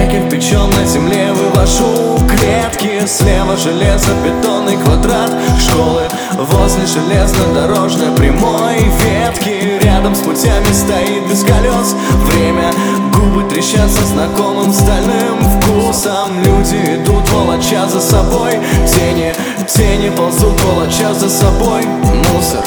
Я кирпичом на земле вывожу клетки. Слева железобетонный квадрат школы, возле железнодорожной прямой ветки. Рядом с путями стоит без колес время. Губы трещат со знакомым стальным вкусом. Люди идут, волоча за собой тени. Тени ползут, волоча за собой мусор.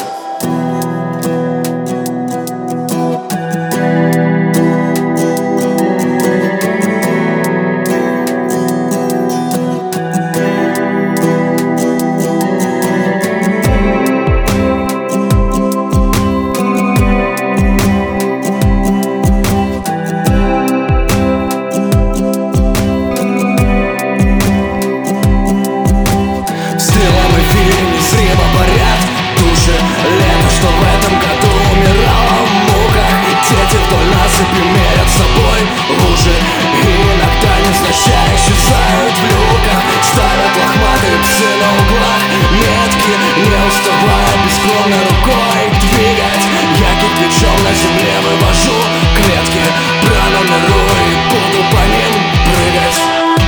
Мерят собой лужи, и иногда невзначай исчезают в люках. Ставят лохматые псы на углах метки, не уставая бескровной рукой двигать. Я кирпичом на земле вывожу клетки, пронумерую и буду по ним прыгать.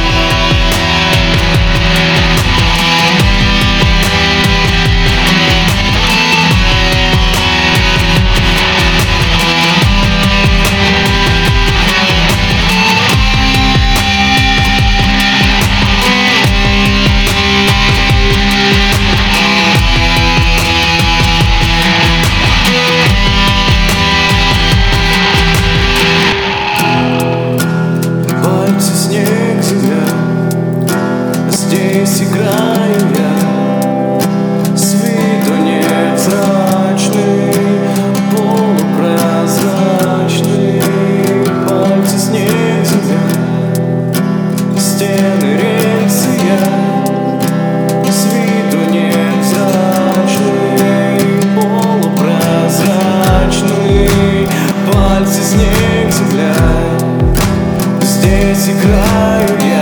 Здесь играю я, с виду невзрачный, полупрозрачный. Пальцы, снег, земля, стены, рельсы я, с виду невзрачный, полупрозрачный. Пальцы, снег, земля, здесь играю я.